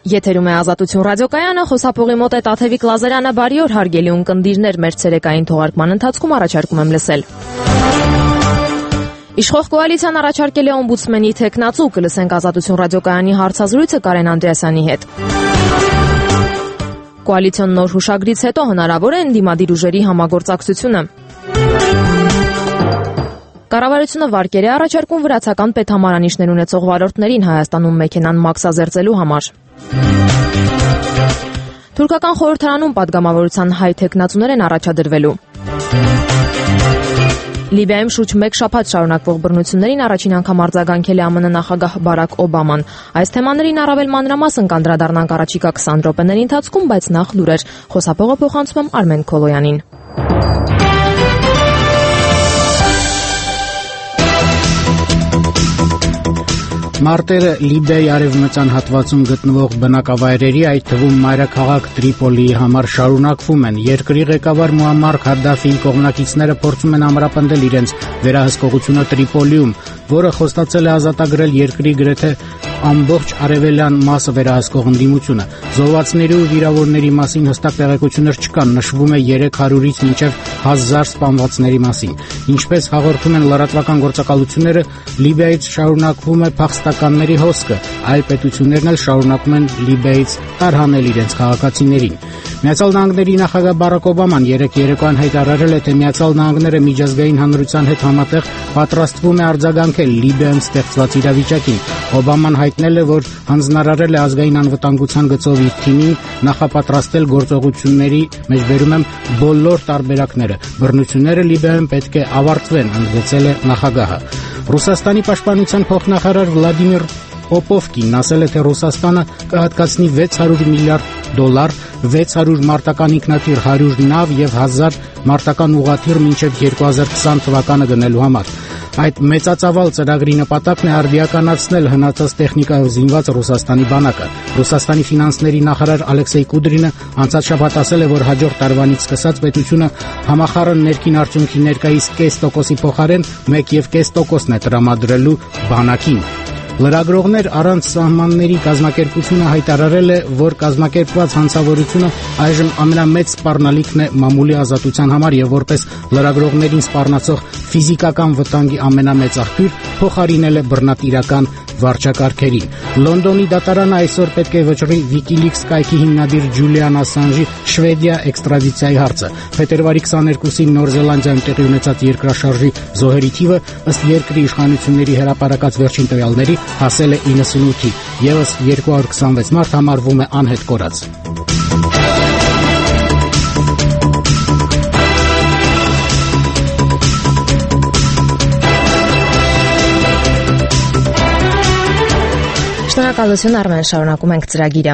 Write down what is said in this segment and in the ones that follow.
Եթերում է Ազատություն ռադիոկայանը, խոսափողի մոտ է Տաթևիկ Լազարյանը, բարի օր հարգելի ունկնդիրներ, մեր ցերեկային թողարկման ընթացքում առաջարկում եմ լսել։ Իշխող կոալիցիան առաջարկել է օմբուդսմենի թեկնածու, կլսենք Ազատություն ռադիոկայանի հարցազրույցը Կարեն Անդրեասյանի հետ։ Կոալիցիոն նոր հուշագրից հետո հնարավոր է ընդդիմադիր ուժերի համագործակցությունը։ Կառավարությունը վարկեր է առաջարկում վրացական պետհամարանիշներ ունեցող վարորդներին Հայաստանում մեքենան մաքսազերծելու համար։ Թուրքական խորհրդարանում падգամավորության հայ թեկնածուներ են առաջադրվելու։ Լիբիայում շուրջ 1 շաբաթ շարունակվող բռնություններին առաջին անգամ արձագանքել է ԱՄՆ նախագահ Բարաք Օբաման։ Այս թեմաներին առավել մանրամասն կանդրադառնանք առաջիկա 20 րոպեների ընթացքում, բայց նախ լուրեր։ Խոսափողը փոխանցում եմ Արմեն Քոլոյանին։ Մարտերը Լիբիայի արևմտյան հատվածում գտնվող բնակավայրերի, այդ թվում մայրաքաղաք Տրիպոլիի համար շարունակվում են։ Երկրի ղեկավար Մուամմար Քադաֆիի կողմնակիցները փորձում են ամրապնդել իրենց վերահսկողությունը Տրիպոլիում, որը խոստացել է ազատագրել երկրի գրեթե ամբողջ արևելյան մասը վերահսկող ընդդիմությունը։ Զոհվածների ու վիրավորների մասին հստակ տեղեկություններ չկան, նշվում է 300-ից մինչև 1000 սպանվածների մասին։ Ինչպես հաղորդում են լրատվական գործակալությունները, Լիբիայից շարունակվում է փախստականների հոսքը, այլ պետություններն էլ շարունակում են Լիբիայից տարհանել իրենց քաղաքացիներին։ Միացյալ Նահանգների նախագահ Բարաք Օբաման երեկոյան հայտարարել է, թե Միացյալ Նահանգները միջազգային հանրության հետ համատեղ պատրաստվում է արձագանքել Լիբիայում ստեղծված իրավիճակին։ Օբաման հայտնել է, որ հանձնարարել է ազգային անվտանգության գծով իր թիմին նախապատրաստել գործողությունների մեջբերում եմ բոլոր տարբերակները։ Բռնությունները Լիբիայում պետք է ավարտվեն, ընդգծել է նախագահը։ Ռուսաստանի պաշտպանության փոխնախարար Վլադիմիր Պոպովկին ասել է, թե Ռուսաստանը կհատկացնի $600 միլիարդ, 600 մարտական ինքնաթիռ, 100 նավ եւ 1000 մարտական ուղղաթիռ մինչև 2020 թվականը գնելու համար։ Այդ մեծածավալ ծրագրի նպատակն է արդիականացնել հնացած տեխնիկայով զինված Ռուսաստանի բանակը։ Ռուսաստանի ֆինանսների նախարար Ալեքսեյ Կուդրինը անցած շաբաթ ասել է, որ հաջորդ տարվանից սկսած պետությունը համախառն ներքին արդյունքի ներկայիս 0.5%-ի փոխարեն 1.5% է տրամադրելու բանակին։ Լրագրողներ առանց սահմանների կազմակերպությունը հայտարարել է, որ կազմակերպված հանցավորությունը այժմ ամենամեծ սպառնալիքն է մամուլի ազատության համար եւ որպես լրագրողներին սպառնացող ֆիզիկական վտանգի ամենամեծ աղբյուր փոխարինել է բռնատիրական վարչակարգերին։ Լոնդոնի դատարանը այսօր պետք է վճռի WikiLeaks կայքի հիմնադիր Ջուլիան Ասանժի Շվեդիա էքստրադիցիայի հարցը։ Փետրվարի 22-ին Նոր Զելանդիայում տեղի ունեցած երկրաշարժի զոհերի թիվը ըստ երկրի իշխանությունների հրապարակած վերջին տվյալների հասել է 98-ի, եւս 226 մարդ համարվում է անհետ կորած։ Շնորհակալություն Արմեն, շարունակում ենք ծրագիրը։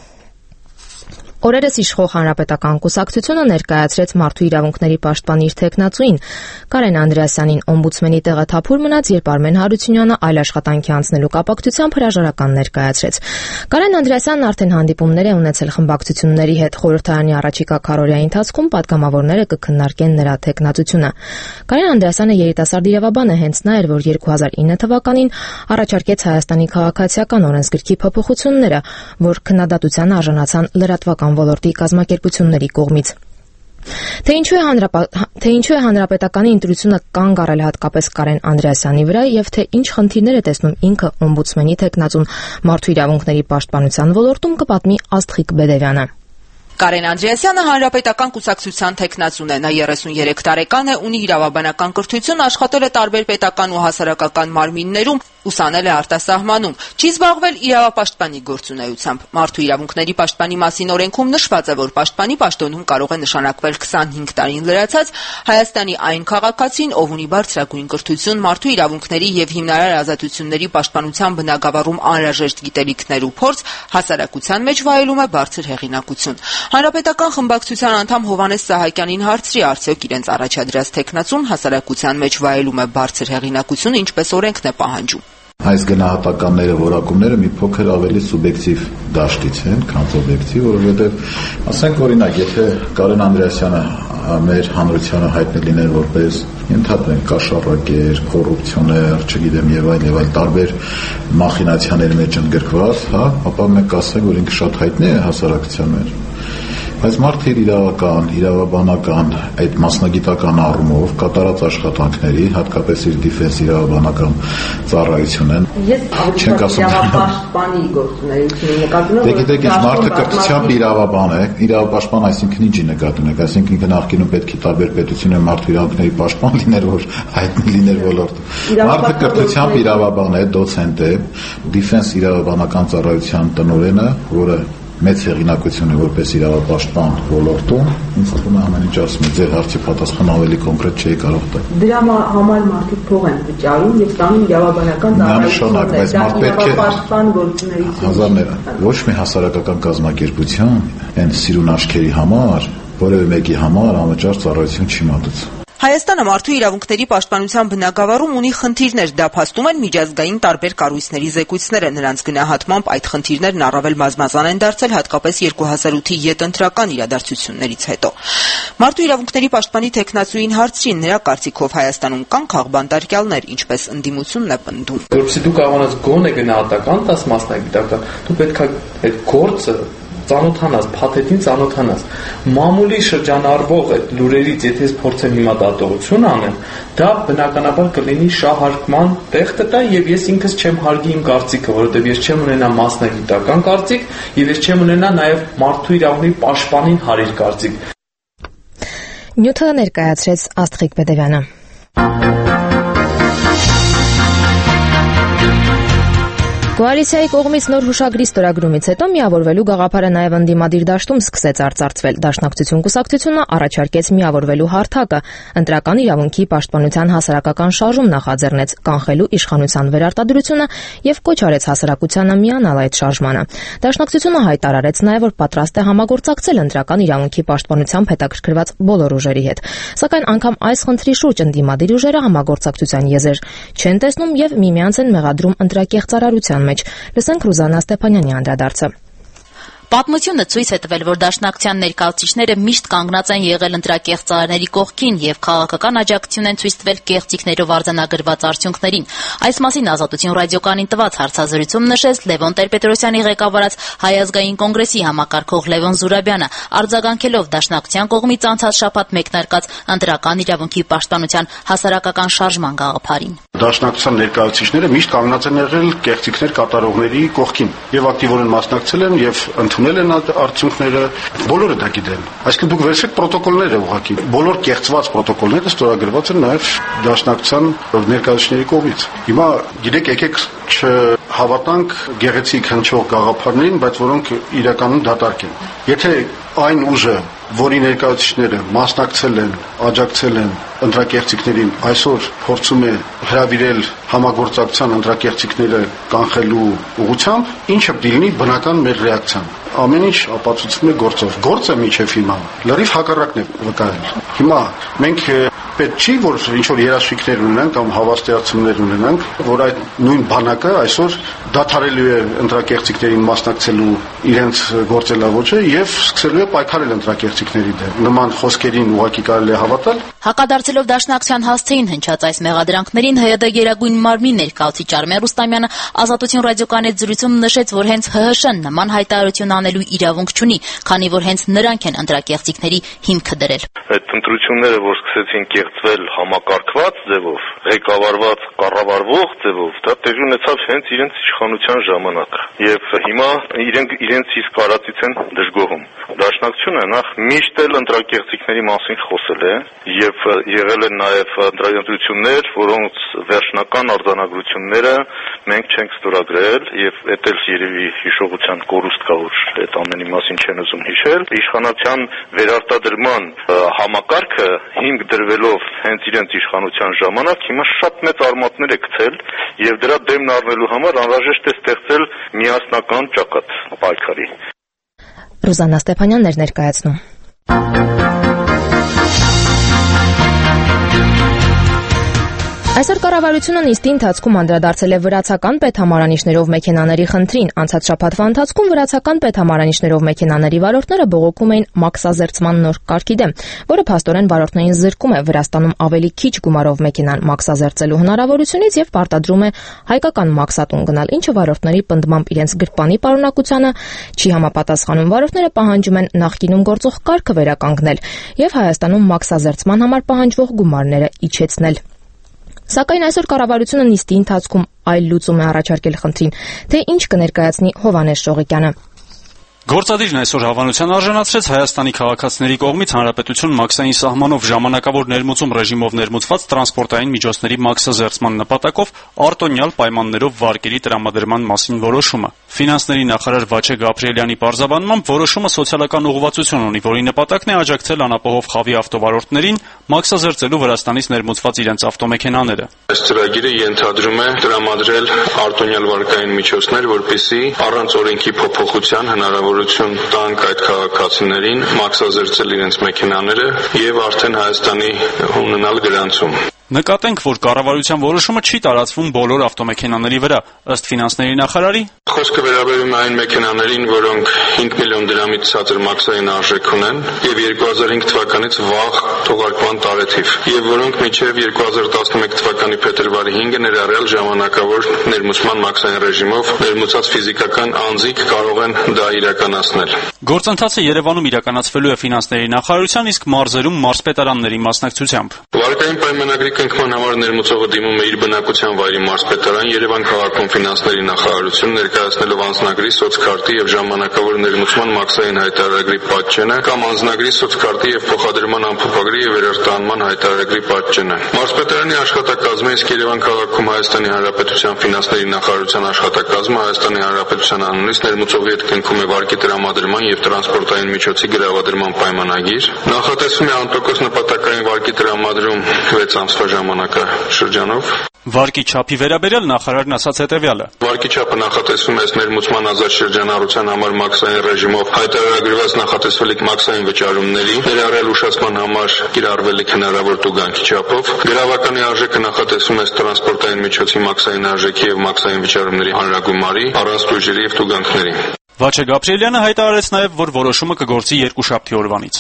Օրերս իշխող Հանրապետական կուսակցությունը ներկայացրեց Մարդու իրավունքների պաշտպանի իր թեկնածուին Կարեն Անդրեասյանին օմբուդսմենի տեղը թափուր մնաց, երբ Արմեն Հարությունյանը այլ աշխատանքի անցնելու կապակցությամբ հրաժարական ներկայացրեց։ Կարեն Անդրեասյանն արդեն հանդիպումներ է ունեցել խմբակցությունների հետ, խորհրդարանի առաջիկա քառօրյայի ընթացքում падգամավորները կքննարկեն նրա թեկնածությունը։ Կարեն Անդրեասյանը երիտասարդ իրավաբան է, հենց նա էր, որ 2009 թվականին առաջարկեց Հայաստանի քաղաքացիական օրենսգրքի փոփոխությունները, որ քննադատության արժանացան լրատվական ոլորտի կազմակերպությունների կողմից։ Թե ինչու է հանրապետականի ընտրությունը կանգ առել հատկապես Կարեն Անդրեասյանի վրա եւ թե ինչ խնդիրներ է տեսնում ինքը օմբուդսմենի թեկնածուն Մարդու իրավունքների պաշտպանության ոլորտում, կպատմի Աստղիկ Բեդևյանը։ Կարեն Անդրեասյանը հանրապետական կուսակցության թեկնածուն է, նա 33 տարեկան է, ունի իրավաբանական կրթություն, աշխատել է տարբեր պետական ու հասարակական մարմիններում, ուսանել է արտասահմանում, չի զբաղվել իրավապաշտպանի գործունեությամբ։ Մարդու իրավունքների պաշտպանի մասին օրենքում նշված է, որ պաշտպանի պաշտոնում կարող է նշանակվել 25 տարին լրացած Հայաստանի այն քաղաքացին, ով ունի բարձրագույն կրթություն, մարդու իրավունքների եւ հիմնարար ազատությունների պաշտպանության բնագավառում անհրաժեշտ գիտելիքներ ու փորձ, հասարակության մեջ վայելում է բարձր հեղինակություն։ Հանրապետական խմբակցության անդամ Հովհաննես Սահակյանին հարցրի, արդյոք իրենց առաջադրած թեկնածուն հասարակության մեջ վայելում է բարձր հեղինակություն, ինչպես օրենքն է պահանջում։ Այս գնահատականները, որակումները մի փոքր ավելի սուբյեկտիվ դաշտից են, քան օբյեկտիվ, որովհետև ասենք օրինակ, եթե Կարեն Անդրեասյանը մեր հանրությանը հայտնի լիներ որպես ընդհանրեն կաշառակեր, կոռուպցիոներ, չգիտեմ եւ այլ տարբեր մախինացիաների մեջ ընդգրկված, ապա մենք կասենք, որ ինքը շատ հայտնի է հասարակության մեջ։ Բայց մարդը իր իրավական, իրավաբանական, այդ մասնագիտական առումով կատարած աշխատանքների, հատկապես իր դիֆենս իրավաբանական ծառայությունն Ես իրավապաշտպանի գործունեությունը նկատում եմ, որ գիտեք, մարդը կրթությամբ իրավաբան է, իրավապաշտպան այսինքն ինչի նկատում եք, այսինքն ինքը նախկինում պետք է տարբեր պետությունների մարդու իրավունքների պաշտպան լիներ, որ հայտնի լիներ ոլորտում։ Մարդը կրթությամբ իրավաբան է, դոցենտ է, դիֆենս իրավաբանական ծառայության տնօրենը, որը մեծ հեղինակություն է որպես իրավապաշտպան ոլորտում, ինձ թվում է ամեն ինչ ասում է, ձեր հարցի պատասխան ավելի կոնկրետ չէի կարող տալ։ Դրա համար մարդիկ փող են վճարում եւ ստանում իրավաբանական ծառայություններ, իրավապաշտպան գործունեություն։ Ոչ մի հասարակական կազմակերպություն այն սիրուն աչքերի համար, որևէ մեկի համար անվճար ծառայություն չի մատուցում։ Հայաստանը մարդու իրավունքների պաշտպանության բնագավառում ունի խնդիրներ, դա փաստում են միջազգային տարբեր կառույցների զեկույցները։ Նրանց գնահատմամբ այդ խնդիրներն առավել բազմազան են դարձել հատկապես 2008-ի ետընտրական իրադարձություններից հետո։ Մարդու իրավունքների պաշտպանի տեխնացուին հարցրին, նրա կարծիքով Հայաստանում կան քաղբանտարկյալներ, ինչպես ընդդիմությունն է պնդում։ Որովհետեւ դու կարողանաս գոնե գնահատական տաս մասնագիտական, դու պետք է այդ գործը ծանոթանաս, փաթեթին ծանոթանաս։ Մամուլի շրջանառվող այդ լուրերից, եթե ես փորձեմ հիմա դատողություն անեմ, դա բնականաբար կլինի շահարկման տեղ տա եւ ես ինքս չեմ հարգի իմ կարծիքը, որովհետեւ ես չեմ ունենա մասնագիտական կարծիք եւ ես չեմ ունենա նաեւ մարդու իրավունքների պաշտպանին հարիր կարծիք։ Նյութը ներկայացրեց Աստղիկ Պետերյանը։ Կոալիցիայի կողմից նոր հուշագրի ստորագրումից հետո միավորվելու գաղափարը նաև ընդդիմադիր դաշտում սկսեց արծարծվել։ Դաշնակցություն կուսակցությունը առաջարկեց միավորվելու հարթակը, ընտրական իրավունքի պաշտպանության հասարակական շարժում նախաձեռնեց կանխելու իշխանության վերարտադրությունը եւ կոչ արեց հասարակությանը միանալ այդ շարժմանը։ Դաշնակցությունը հայտարարեց նաև, որ պատրաստ է համագործակցել ընտրական իրավունքի պաշտպանությամբ հետաքրքրված բոլոր ուժերի հետ։ Սակայն անգամ այս խնդրի շուրջ ընդդիմադիր ուժերը համագործակցության եզր չեն տեսնում եւ միմյանց են մեղադրում ընտրակեղծարարության մեջ։ Լսենք Ռուզաննա Ստեփանյանի անդրադարձը։ Պատմությունը ցույց է տվել, որ դաշնակցության ներկայացուցիչները միշտ կանգնած են եղել ընտրակեղծարարների կողքին եւ քաղաքական աջակցություն են ցույց տվել կեղծիքներով արձանագրված արդյունքներին։ Այս մասին Ազատություն ռադիոկանին տված հարցազրույցում նշեց Լևոն Տեր-Պետրոսյանի ղեկավարած Հայ ազգային կոնգրեսի համակարգող Լևոն Զուրաբյանը, արձագանքելով դաշնակցության կողմից անցած շաբաթ մեկնարկած ընտրական իրավունքի պաշտպանության հասարակական շարժման գաղափարին։ Դաշնակցության ներկայացուցիչները միշտ կանգնած են եղել կեղծիքներ կատարողների կողքին եւ ակտիվորեն մասնակցել են եւ ընդունել են արդյունքները, բոլորը դա գիտեն։ Այսինքն դուք վերցրեք պրոտոկոլները ուղղակի։ Բոլոր կեղծված պրոտոկոլները ստորագրված են նաեւ դաշնակցության ներկայացուցիչների կողմից։ Հիմա գիտեք, եկեք չհավատանք գեղեցիկ հնչող գաղափարներին, բայց որոնք իրականում դատարկ են։ Եթե այն ուժը, որի ներկայացուցիչները մասնակցել են, աջակցել են ընտրակեղծիքներին, այսօր փորձում է հրավիրել համագործակցության ընտրակեղծիքները կանխելու ուղղությամբ, ինչը դիլնի բնական մեր ռեակցիան։ Ամեն ինչ ապացուցվում է գործով։ Գործը միջև հիմա լրիվ հակառակն է վկայել։ Հիմա մենք պետք չի, որ ինչ-որ երաշխիքներ ունենանք կամ հավաստիացումներ ունենանք, որ այդ նույն բանակը այսօր դադարելու է ընտրակեղծիքներին մասնակցելու իրենց գործելավոճը եւ սկսելու է պայքարել ընտրակեղծիքների դեմ։ Նման խոսքերին ուղղակի կարելի է հավատալ։ Հակադարձելով դաշնակցության հասցեին հնչած այս մեղադրանքներին ՀՅԴ Գերագույն մարմնի ներկայացուցիչ Արմեն Ռուստամյանը Ազատություն ռադիոկանի հետ զրույցում նշեց, որ հենց ՀՀՇ-ն նման հայտարարություն անելու իրավունք չունի, քանի որ հենց նրանք են ընտրակեղծիքների հիմքը դրել։ Այդ ընտրությունները, որ սկսեցին կեղծվել համակարգված ձևով, ղեկավարված, կառավարվող ձևով, դա տեղի ունեցավ հենց իրենց իշխանության ժամանակ։ Եվ հիմա իրենց իսկ արածից են դժգոհում։ Դաշնակցությունը նախ միշտ էլ ընտրակեղծիքների մասին խոսել է եւ եղել են նաեւ ընտրություններ, որոնց վերջնական արձանագրությունները մենք չենք ստորագրել եւ դա էլ երևի հիշողության կորուստ կա, որ այդ ամենի մասին չեն ուզում հիշել։ Իշխանության վերարտադրման համակարգը հիմք դրվելով հենց իրենց իշխանության ժամանակ հիմա շատ մեծ արմատներ է գցել եւ դրա դեմն առնելու համար անհրաժեշտ է ստեղծել միասնական ճակատ պայքարի։ Ռուզաննա Ստեփանյանն էր ներկայացնում։ Այսօր կառավարությունը նիստի ընթացքում անդրադարձել է վրացական պետհամարանիշներով մեքենաների խնդրին։ Անցած շաբաթվա ընթացքում վրացական պետհամարանիշներով մեքենաների վարորդները բողոքում էին մաքսազերծման նոր կարգի դեմ, որը փաստորեն վարորդներին զրկում է Վրաստանում ավելի քիչ գումարով մեքենան մաքսազերծելու հնարավորությունից եւ պարտադրում է հայկական մաքսատուն գնալ, ինչը վարորդների պնդմամբ իրենց գրպանի պարունակությանը չի համապատասխանում։ Վարորդները պահանջում են նախկինում գործող կարգը վերականգնել եւ Հայաստանում մաքսազերծման համար պահանջվող գումարները իջեցնել։ Սակայն այսօր կառավարությունը նիստի ընթացքում այլ լուծում է առաջարկել խնդրին, թե ինչ կներկայացնի Հովհաննես Շողիկյանը։ Գործադիրն այսօր հավանության արժանացրեց Հայաստանի քաղաքացիների կողմից հանրապետություն մաքսային սահմանով ժամանակավոր ներմուծում ռեժիմով ներմուծված տրանսպորտային միջոցների մաքսազերծման նպատակով արտոնյալ պայմաններով վարկերի տրամադրման մասին որոշումը։ Ֆինանսների նախարար Վաչե Գաբրիելյանի պարզաբանմամբ որոշումը սոցիալական ուղղվածություն ունի, որի նպատակն է աջակցել անապահով խավի ավտովարորդներին մաքսազերծելու Վրաստանից ներմուծված իրենց ավտոմեքենաները։ Այս ծրագիրը ենթադրում է տրամադրել արտոնյալ վարկային միջոցներ, որպեսզի առանց օրենքի փոփոխության հնարավորություն տանք այդ քաղաքացիներին մաքսազերծել իրենց մեքենաները եւ արդեն Հայաստանի ունենալ գրանցում։ Նկատենք, որ կառավարության որոշումը չի տարածվում բոլոր ավտոմեքենաների վրա, ըստ ֆինանսների նախարարի։ Խոսքը վերաբերում է այն մեքենաներին, որոնք 5 միլիոն դրամից ցածր մաքսային արժեք ունեն եւ 2005 թվականից վաղ թողարկման տարեթիվ, եւ որոնք մինչեւ 2011 թվականի փետրվարի 5-ը ներառյալ ժամանակավոր ներմուծման մաքսային ռեժիմով ներմուծած ֆիզիկական անձիկ կարող են դա իրականացնել։ Գործընթացը Երևանում իրականացվելու է ֆինանսների նախարարության, իսկ մարզերում մարզպետարանների մասնակցությամբ։ Վարկային պայմանագրի կնքման համար ներմուծողը դիմում է իր բնակության վայրի մարզպետարան, Երևան քաղաքում ֆինանսների նախարարություն ներկայացնելով անձնագրի, սոցքարտի եւ ժամանակավոր ներմուծման մաքսային հայտարարագրի պատճենը կամ անձնագրի, սոցքարտի եւ փոխադրման ամփոփագրի եւ վերարտանման հայտարարագրի պատճենը։ Մարզպետարանի աշխատակազմը, իսկ Երևան քաղաքում Հայաստանի Հանրապետության ֆինանսների նախարարության աշխատակազմը Հայաստանի Հանրապետության անունից ներմուծողի հետ կնքում է վարկի տրամադրման եւ տրանսպորտային միջոցի գրավադրման պայմանագիր, նախատեսվում է անտոկոս նպատակային վարկի տրամադրում 6 ամսվա ժամանակաշրջանով։ Վարկի չափի վերաբերյալ նախարարն ասաց հետևյալը. Վարկի չափը նախատեսվում է ներմուծման ազատ շրջանառության համար մաքսային ռեժիմով հայտարարագրված նախատեսվելիք մաքսային վճարումների, ներառյալ ուշացման համար կիրառվելիք հնարավոր տուգանքի չափով, գրավականի արժեքը նախատեսվում է տրանսպորտային միջոցի մաքսային արժեքի եւ մաքսային վճարումների հանրագումարի, առանց տույժերի եւ տուգանքների։ Վաչե Գաբրիելյանը հայտարարեց նաև, որ որոշումը կգործի երկուշաբթի օրվանից։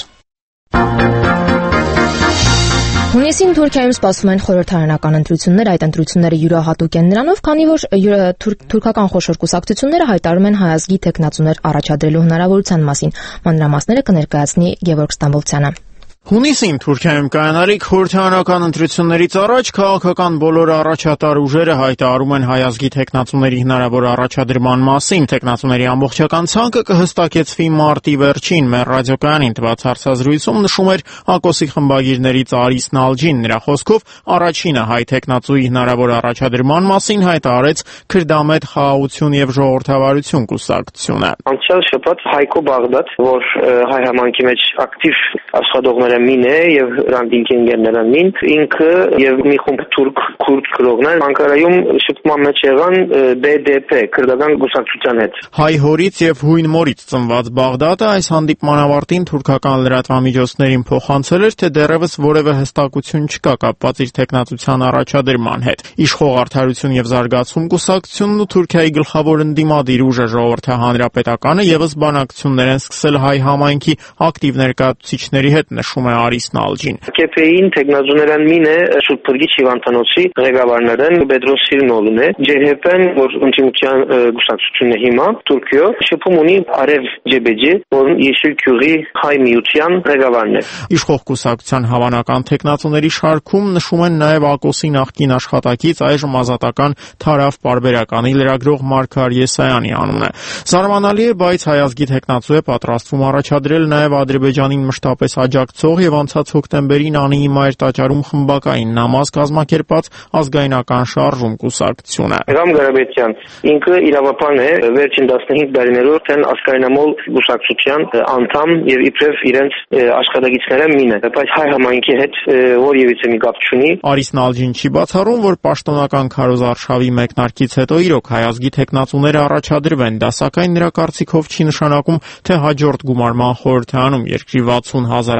Հունիսին Թուրքիայում սպասվում են խորհրդարանական ընտրություններ, այդ ընտրությունները յուրահատուկ են նրանով, քանի որ թուրքական խոշոր կուսակցությունները հայտարարում են հայազգի թեկնածուներ առաջադրելու հնարավորության մասին։ Մանրամասները կներկայացնի Գևորգ Ստամբոլցյանը։ Հունիսին Թուրքիայում կայանալիք խորհրդարանական ընտրություններից առաջ քաղաքական բոլոր առաջատար ուժերը հայտարարում են հայազգի թեկնածուների հնարավոր առաջադրման մասին։ Թեկնածուների ամբողջական ցանկը կհստակեցվի մարտի վերջին։ Մեր ռադիոկայանին տված հարցազրույցում նշում էր ԱԿՕՍ-ի խմբագիրներից Արիս Նալջին։ Նրա խոսքով առաջինը հայ թեկնածուի հնարավոր առաջադրման մասին հայտարարեց Քրդամետ խաղաղություն եւ ժողովրդավարություն կուսակցությունը։ Անցյալ շաբաթ Հայկո Բաղդադ, որ հայ համայնքի մեջ ակտիվ աշխատողներ մին է եւ ռանդինգ ընկերներն մին, ինքը եւ մի խումբ թուրք քուրդ գրողներ Անկարայում շփման մեջ եղան BDP քրդական գուսակցության հետ։ Հայ հորից եւ հույն մորից ծնված Բաղդադը այս հանդիպման ավարտին թուրքական լրատվամիջոցներին փոխանցել էր, թե դեռևս որևէ հստակություն չկա կապված իր թեկնածության առաջադրման հետ։ Իշխող Արդարություն եւ Զարգացում կուսակցությունն ու Թուրքիայի գլխավոր ընդդիմադիր ուժը Ժողովրդի Հանրապետականը եւս բանակցություններ են սկսել հայ համայնքի ակտիվ ներկայացուցիչների հետ, նշում է Արիս Նալջին։ ԿՊ-ին թեկնածուներն մին է Շուտ Փրկիչ Հիվանդանոցի ղեկավարներն Բեդրոս Սիրնովն է, ջեհեպեն, որ ընդդիմության գուսակցությունն է հիմա Թուրքիո, շփում ունի Արև Ջեբեջի, որ Yeşil Քյուղի հայ միության ղեկավարն է։ Իշխող կուսակցության հավանական թեկնածուների շարքում նշում են նաև ԱԿՕՍ-ի նախկին աշխատակից այժմ ազատական Թարավ պարբերականի լրագրող Մարգար Եսայանի անունը։ Զարմանալի է, բայց հայազգի թեկնածու է պատրաստվում առաջադրել նաև Ադրբեջանին մշտապես աջակցող եւ անցած հոկտեմբերին Անիի մայր տաճարում խմբակային նամազ կազմակերպած ազգայնական շարժում կուսակցությունը։ Ռամ Գարաբետյան ինքը իրավապան է, վերջին 15 տարիներով տեն ազգայնամոլ կուսակցության անդամ եւ իբրև իրենց աշխատակիցները մին է, բայց հայ համայնքի հետ որևիցե մի կապ չունի։ Արիս Նալջին չի բացառում, որ պաշտոնական քարոզարշավի մեկնարկից հետո իրոք հայազգի թեկնածուները առաջադրվեն, դա սակայն նրա կարծիքով չի նշանակում, թե հաջորդ գումարման խորհրդարանում երկրի 60,000-անոց հայ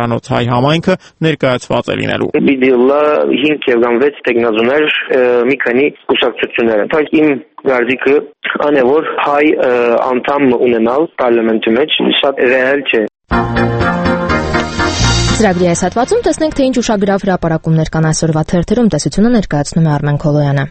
հայ համայնքը ներկայացված է լինելու։ Բիդիլլա 5 եւ 6 տեխնազուներ մի քանի կուսակցություններ են։ Բայց իմ գարդիկը անե որ հայ անդամ ունենալ պարլամենտի մեջ շատ ռեալ չէ։ Ծրագրի այս հատվածում տեսնենք, թե ինչ ուշագրավ հրապարակումներ կան այսօրվա թերթերում, տեսությունը ներկայացնում է Արմեն Քոլոյանը։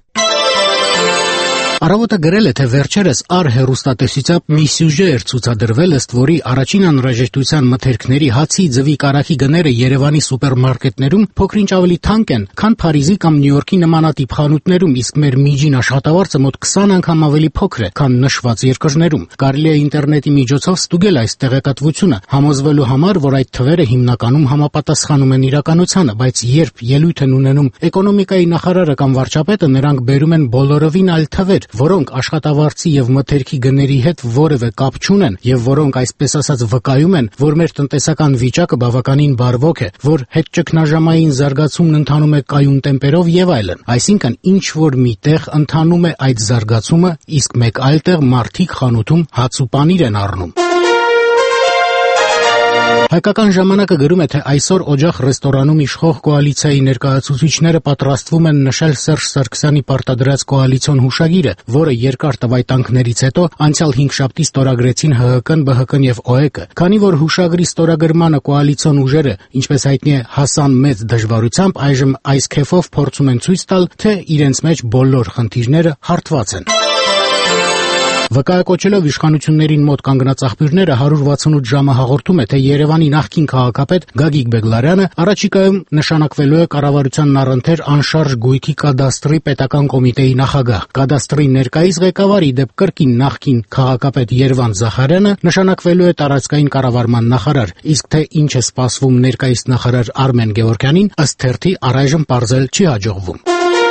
Առավոտը գրել է, թե վերջերս հեռուստատեսությամբ մի սյուժե էր ցուցադրվել, ըստ որի առաջին անհրաժեշտության մթերքների հացի, ձվի, կարագի գները Երևանի սուպերմարկետներում փոքրինչ ավելի թանկ են, քան Փարիզի կամ Նյու Յորքի նմանատիպ խանութներում, իսկ մեր միջին աշխատավարձը մոտ 20 անգամ ավելի փոքր է, քան նշված երկրներում։ Կարելի է ինտերնետի միջոցով ստուգել այս տեղեկատվությունը, համոզվելու համար, որ այդ թվերը հիմնականում համապատասխանում են իրականությանը, բայց երբ ելույթ են ունենում էկոնոմիկայի նախարարը կամ վարչապետը, նրանք բերում են բոլորովին այլ թվեր, որոնք աշխատավարձի եւ մթերքի գների հետ որևէ կապ չունեն եւ որոնք այսպես ասած վկայում են, որ մեր տնտեսական վիճակը բավականին բարվոք է, որ հետճգնաժամային զարգացումն ընթանում է կայուն տեմպերով եւ այլն։ Այսինքն ինչ որ մի տեղ ընթանում է այդ զարգացումը, իսկ մեկ այլ տեղ մարդիկ խանութում հաց ու պանիր են առնում։ Հայկական ժամանակը գրում է, թե այսօր Օջախ ռեստորանում իշխող կոալիցիայի ներկայացուցիչները պատրաստվում են նշել Սերժ Սարգսյանի պարտադրած կոալիցիոն հուշագիրը, որը երկար տվայտանքներից հետո անցյալ 5 շաբթի ստորագրեցին ՀՀԿ-ն, ԲՀԿ-ն եւ ՕԵԿ-ը։ Քանի որ հուշագրի ստորագրմանը կոալիցիոն ուժերը, ինչպես հայտնի է, հասան մեծ դժվարությամբ, այժմ այս քեֆով փորձում են ցույց տալ, թե իրենց մեջ բոլոր խնդիրները հարթված են։ Վկայակոչելով իշխանություններին մոտ կանգնած աղբյուրները 168 ժամը հաղորդում է, թե Երևանի նախկին քաղաքապետ Գագիկ Բեգլարյանը առաջիկայում նշանակվելու է կառավարությանն առընթեր անշարժ գույքի կադաստրի պետական կոմիտեի նախագահ։ Կադաստրի ներկայիս ղեկավարի դեպ կրկին նախկին քաղաքապետ Երվանդ Զախարյանը նշանակվելու է տարածքային կառավարման նախարար, իսկ թե ինչ է սպասվում ներկայիս նախարար Արմեն Գևորգյանին, ըստ թերթի առայժմ պարզել չի հաջողվում։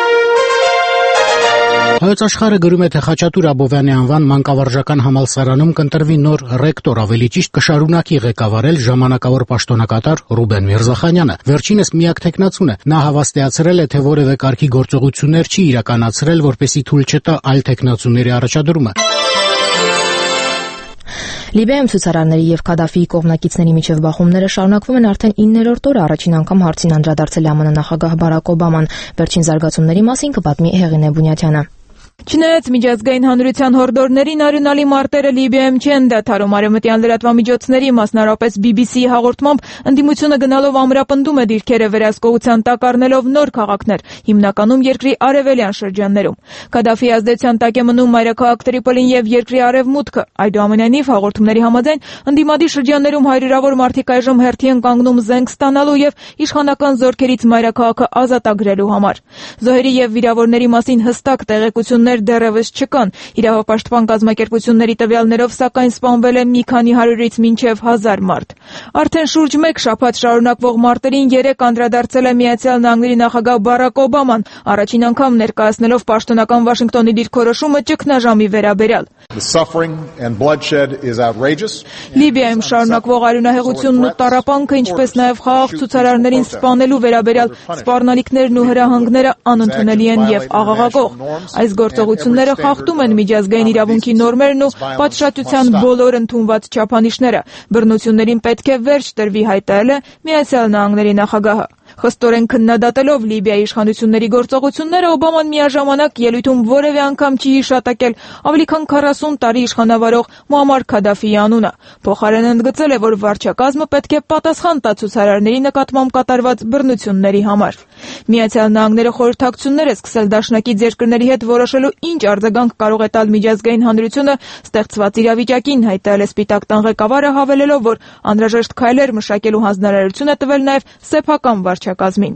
Հայոց աշխարհը գրում է, թե Խաչատուր Աբովյանի անվան մանկավարժական համալսարանում կընտրվի նոր ռեկտոր, ավելի ճիշտ կշարունակի ղեկավարել ժամանակավոր պաշտոնակատար Ռուբեն Միրզախանյանը։ Վերջինս միակ թեկնածուն է։ Նա հավաստիացրել է, թե որևէ կարգի գործողություններ չի իրականացրել, որպեսզի թույլ չտա այլ թեկնածուների առաջադրումը։ Լիբիայում ցուցարարների եւ Քադաֆիի կողմնակիցների միջև բախումները շարունակվում են արդեն 9-րդ օրը, առաջին անգամ հարցին անդրադարձել է ԱՄՆ նախագահ Բարակ Օբաման։ Վերջին զարգացումների մասին կպատմի Հեղինե Բունյաթյանը։ Չնայած միջազգային հանրության հորդորներին արյունալի մարտերը Լիբիայում չեն դադարում, արևմտյան լրատվամիջոցների, մասնարարապես BBC-ի հաղորդմամբ, ընդդիմությունը գնալով ամրապնդում է դիրքերը վերահսկողության տակ առնելով նոր քաղաքներ, հիմնականում երկրի արևելյան շրջաններում։ Քադաֆիի ազդեցության տակ է մնում մայրաքաղաք Տրիպոլին եւ երկրի արևմուտքը։ Այդուամենայնիվ, հաղորդումների համաձայն, ընդդիմադիր շրջաններում հարյուրավոր մարդիկ այժմ հերթի են կանգնում զենք ստանալու եւ իշխանական զորքերից մայրաքաղաքը ազատագրելու համար։ Զոհերի եւ վիրավորների մասին հստակ տեղեկություններ դեռևս չկան։ Իրավապաշտպան կազմակերպությունների տվյալներով, սակայն սպանվել է մի քանի հարյուրից մինչև 1000 մարդ։ Արդեն շուրջ 1 շաբաթ շարունակվող մարտերին 3 անդրադարձել է Միացյալ Նահանգների նախագահ Բարակ Օբաման, առաջին անգամ ներկայացնելով պաշտոնական Վաշինգտոնի դիրքորոշումը ճգնաժամի վերաբերյալ։ Լիբիայում շարունակվող արյունահեղությունն ու տառապանքը, ինչպես նաև խաղաղ ցուցարարներին սպանելու վերաբերյալ սպառնալիքներն ու հրահանգները անընդունելի են եւ աղաղակող։ Այս գործողությունները խախտում են միջազգային իրավունքի նորմերն ու պատշաճության բոլոր ընդունված չափանիշները։ Բռնություններին պետք է վերջ տրվի, հայտարարել է Միացյալ Նահանգների նախագահը։ Խստորեն քննադատելով Լիբիայի իշխանությունների գործողությունները, Օբաման միաժամանակ ելույթում որևէ անգամ չի հիշատակել ավելի քան 40 տարի իշխանավարող Մուամար Քադաֆիի անունը։ Փոխարենն ընդգծել է, որ վարչակազմը պետք է պատասխան տա ցուցարարների նկատմամբ կատարված բռնությունների համար։ Միացյալ Նահանգները խորհրդակցություններ է սկսել դաշնակից երկրների հետ որոշելու ինչ արձագանք կարող է տալ միջազգային հանրությունը ստեղծված իրավիճակին, հայտարարել է Սպիտակ տան ղեկավարը, հավելելով, որ անհրաժեշտ քայլեր մշակելու հանձնարարություն է տվել նաև սեփական վարչակազմին։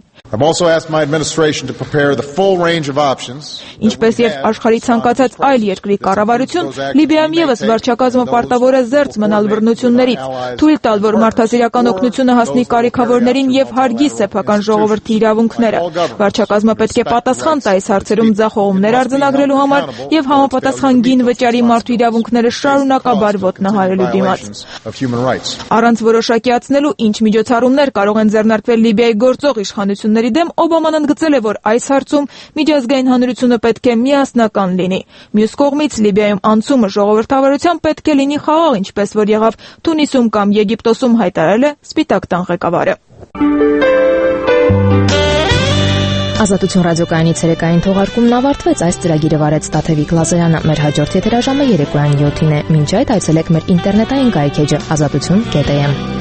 Ինչպես եւ աշխարհի ցանկացած այլ երկրի կառավարություն, Լիբիայում եւս վարչակազմը պարտավոր է զերծ մնալ բռնություններից, թույլ տալ, որ մարդասիրական օգնությունը հասնի կարիքավորներին եւ հարգի սեփական ժողովրդի իրավունքները։ Վարչակազմը պետք է պատասխան տա այս հարցերում ձախողումներ արձանագրելու համար եւ համապատասխան գին վճարի մարդու իրավունքները շարունակաբար ոտնահարելու դիմաց։ Առանց որոշակիացնելու ինչ միջոցառումներ կարող են ձեռնարկվել Լիբիայի գործող իշխանությունները ընկերությունների դեմ Օբաման ընդգծել է, որ այս հարցում միջազգային հանրությունը պետք է միասնական լինի։ Մյուս կողմից Լիբիայում անցումը ժողովրդավարության պետք է լինի խաղաղ, ինչպես որ եղավ Թունիսում կամ Եգիպտոսում, հայտարարել է Սպիտակ տան ղեկավարը։ Ազատություն ռադիոկայանի ցերեկային թողարկումն ավարտվեց։ Այս ծրագիրը վարեց Տաթևիկ Լազարյանը։ Մեր հաջորդ եթերաժամը երեկոյան 7-ին է։ Մինչ այդ այցելեք մեր ինտերնետային կայքեջը azatutun.am։